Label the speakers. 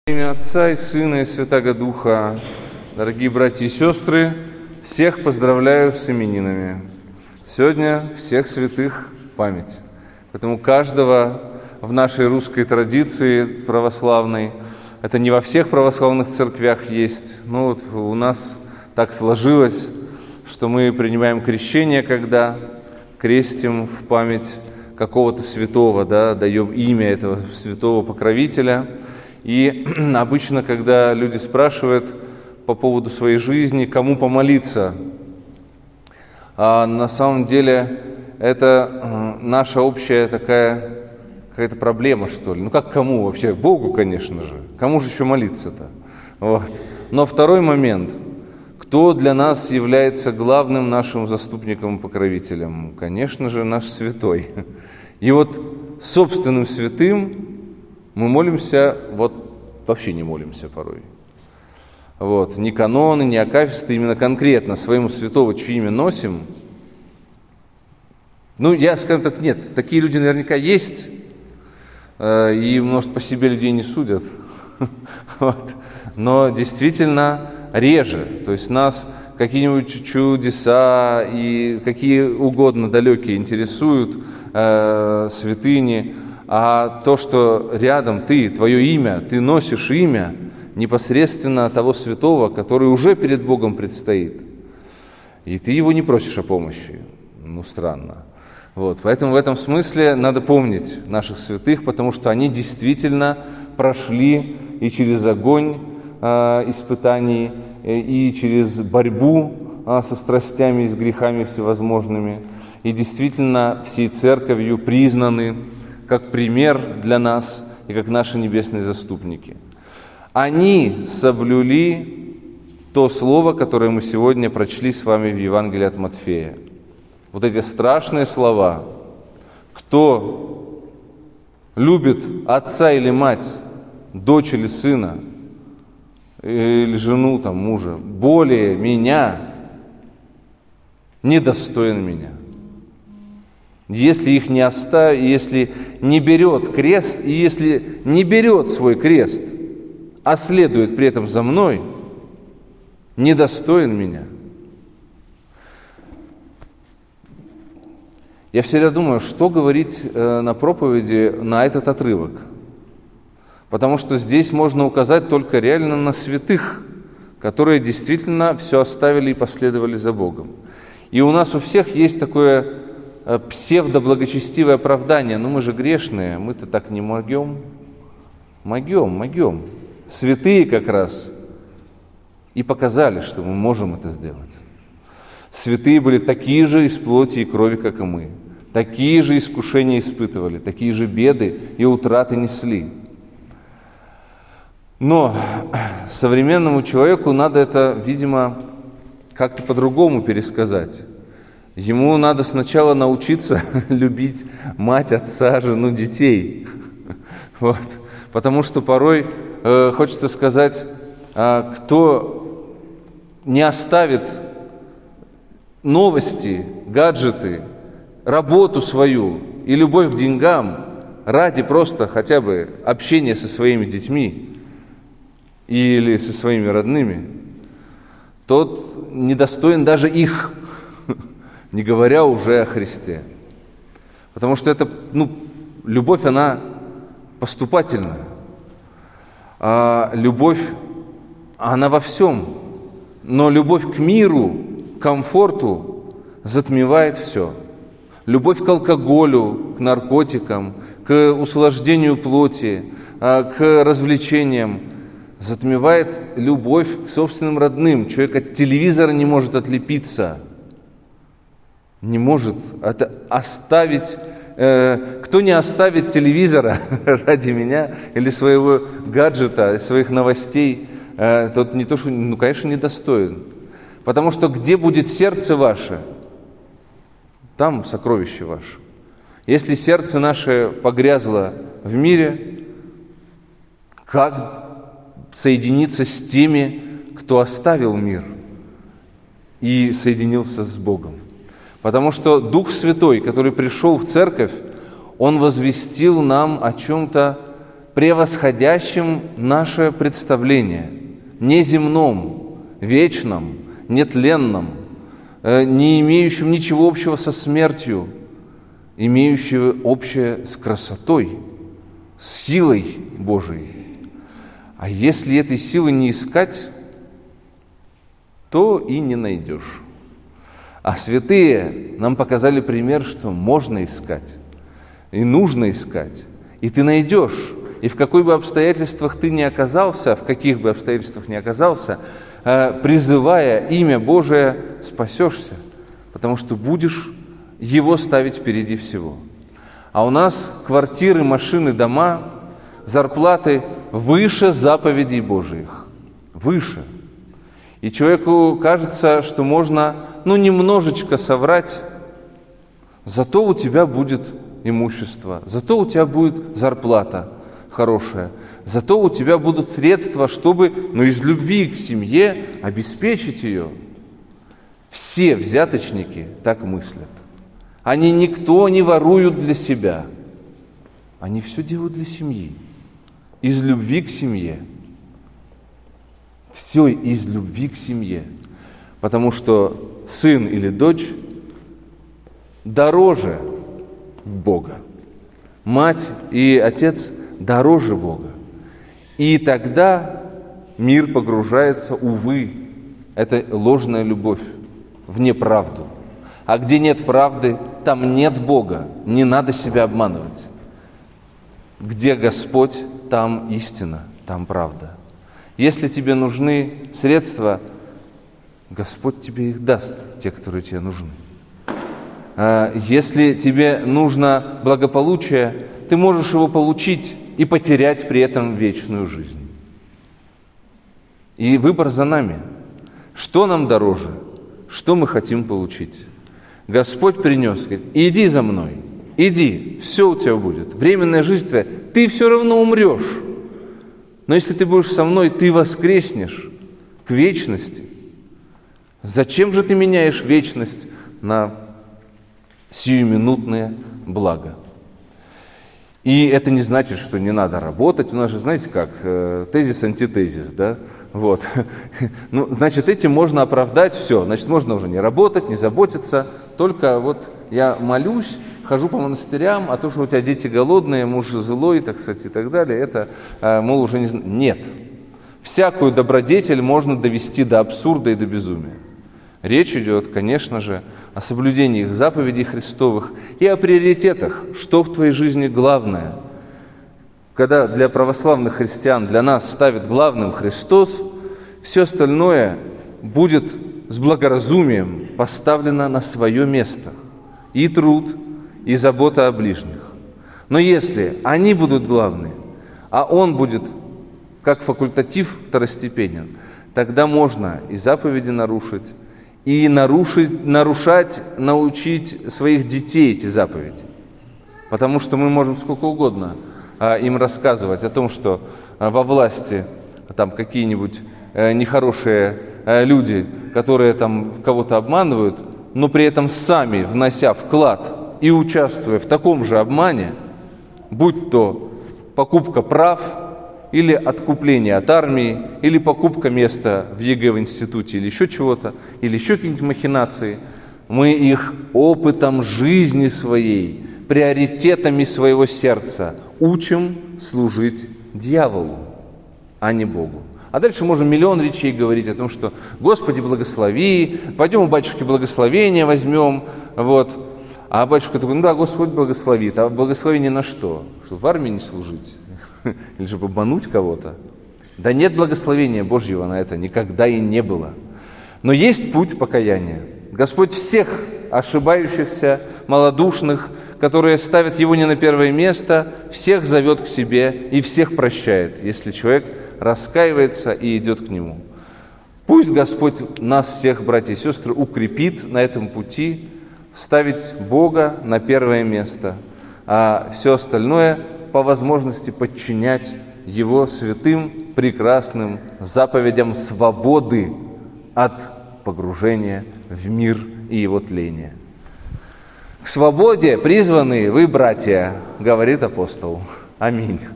Speaker 1: Во имя Отца и Сына и Святаго Духа, дорогие братья и сестры, всех поздравляю с именинами. Сегодня всех святых память. Поэтому каждого в нашей русской традиции православной, это не во всех православных церквях есть, но вот у нас так сложилось, что мы принимаем крещение, когда крестим в память какого-то святого, даем имя этого святого покровителя. И обычно, когда люди спрашивают по поводу своей жизни, кому помолиться, на самом деле это наша общая такая какая-то проблема, что ли. Ну как кому вообще? Богу, конечно же. Кому же еще молиться-то? Вот. Но второй момент. Кто для нас является главным нашим заступником и покровителем? Конечно же, наш святой. И вот собственным святым мы молимся, вообще не молимся порой. Ни каноны, ни акафисты, именно конкретно своему святого, чье имя носим. Я, скажем так, нет, такие люди наверняка есть, и, может, по себе людей не судят. Но действительно реже. То есть нас какие-нибудь чудеса и какие угодно далекие интересуют, святыни, а то, что рядом твое имя, ты носишь имя непосредственно того святого, который уже перед Богом предстоит, и ты его не просишь о помощи. Странно. Поэтому в этом смысле надо помнить наших святых, потому что они действительно прошли и через огонь испытаний, и через борьбу со страстями и с грехами всевозможными, и действительно всей церковью признаны как пример для нас и как наши небесные заступники. Они соблюли то слово, которое мы сегодня прочли с вами в Евангелии от Матфея. Эти страшные слова. Кто любит отца или мать, дочь или сына, или жену, мужа, более меня, недостоин меня. Если их не оставит, если не берет крест, и если не берет свой крест, а следует при этом за мной, недостоин меня. Я всегда думаю, что говорить на проповеди на этот отрывок. Потому что здесь можно указать только реально на святых, которые действительно все оставили и последовали за Богом. И у нас у всех есть такое псевдо-благочестивое оправдание. Мы же грешные, мы-то так не могем. Могем. Святые как раз и показали, что мы можем это сделать. Святые были такие же из плоти и крови, как и мы. Такие же искушения испытывали, такие же беды и утраты несли. Но современному человеку надо это, видимо, как-то по-другому пересказать. Ему надо сначала научиться любить мать, отца, жену, детей. Потому что порой хочется сказать, кто не оставит новости, гаджеты, работу свою и любовь к деньгам ради просто хотя бы общения со своими детьми или со своими родными, тот недостоин даже их, не говоря уже о Христе. Потому что это, любовь, она поступательная. А любовь, она во всем. Но любовь к миру, к комфорту затмевает все. Любовь к алкоголю, к наркотикам, к услаждению плоти, к развлечениям затмевает любовь к собственным родным. Человек от телевизора не может отлепиться. Не может это оставить. Кто не оставит телевизора ради меня или своего гаджета, своих новостей, тот не то, что, конечно, недостоин. Потому что где будет сердце ваше, там сокровище ваше. Если сердце наше погрязло в мире, как соединиться с теми, кто оставил мир и соединился с Богом? Потому что Дух Святой, который пришел в церковь, Он возвестил нам о чем-то превосходящем наше представление, неземном, вечном, нетленном, не имеющем ничего общего со смертью, имеющего общее с красотой, с силой Божией. А если этой силы не искать, то и не найдешь. А святые нам показали пример, что можно искать, и нужно искать, и ты найдешь. И в каких бы обстоятельствах ты ни оказался, призывая имя Божие, спасешься, потому что будешь Его ставить впереди всего. А у нас квартиры, машины, дома, зарплаты выше заповедей Божиих. Выше. И человеку кажется, что можно, немножечко соврать, зато у тебя будет имущество, зато у тебя будет зарплата хорошая, зато у тебя будут средства, чтобы, из любви к семье обеспечить ее. Все взяточники так мыслят. Они никто не воруют для себя. Они все делают для семьи. Из любви к семье. Все из любви к семье. Потому что сын или дочь дороже Бога. Мать и отец дороже Бога. И тогда мир погружается, увы, это ложная любовь в неправду. А где нет правды, там нет Бога. Не надо себя обманывать. Где Господь, там истина, там правда. Если тебе нужны средства, Господь тебе их даст, те, которые тебе нужны. Если тебе нужно благополучие, ты можешь его получить и потерять при этом вечную жизнь. И выбор за нами. Что нам дороже? Что мы хотим получить? Господь принес, говорит, иди за мной, иди, все у тебя будет. Временная жизнь твоя, ты все равно умрешь. Но если ты будешь со мной, ты воскреснешь к вечности. Зачем же ты меняешь вечность на сиюминутное благо? И это не значит, что не надо работать. У нас же, знаете как, тезис-антитезис, да? Вот. Значит, этим можно оправдать все. Значит, можно уже не работать, не заботиться. Только вот я молюсь, хожу по монастырям, а то, что у тебя дети голодные, муж злой, так сказать, и так далее, это, мол, уже не знаю. Нет. Всякую добродетель можно довести до абсурда и до безумия. Речь идет, конечно же, о соблюдении их заповедей Христовых и о приоритетах, что в твоей жизни главное. Когда для православных христиан, для нас ставит главным Христос, все остальное будет с благоразумием поставлено на свое место. И труд, и забота о ближних. Но если они будут главны, а он будет как факультатив второстепенен, тогда можно и заповеди нарушить, и научить своих детей эти заповеди. Потому что мы можем сколько угодно им рассказывать о том, что во власти там какие-нибудь нехорошие люди, которые там кого-то обманывают, но при этом сами, внося вклад и участвуя в таком же обмане, будь то покупка прав, или откупление от армии, или покупка места в ЕГЭ в институте, или еще чего-то, или еще какие-нибудь махинации, мы их опытом жизни своей, приоритетами своего сердца учим служить дьяволу, а не Богу. А дальше можем миллион речей говорить о том, что «Господи, благослови», пойдем у батюшки благословения возьмем, вот. А батюшка такой, Господь благословит, а благословение на что? Чтобы в армии не служить? Или чтобы обмануть кого-то? Да нет благословения Божьего на это, никогда и не было. Но есть путь покаяния. Господь всех ошибающихся, малодушных, которые ставят Его не на первое место, всех зовет к себе и всех прощает, если человек раскаивается и идет к Нему. Пусть Господь нас всех, братья и сестры, укрепит на этом пути, ставить Бога на первое место, а все остальное по возможности подчинять Его святым, прекрасным заповедям свободы от погружения в мир и его тления. К свободе призваны вы, братья, говорит апостол. Аминь.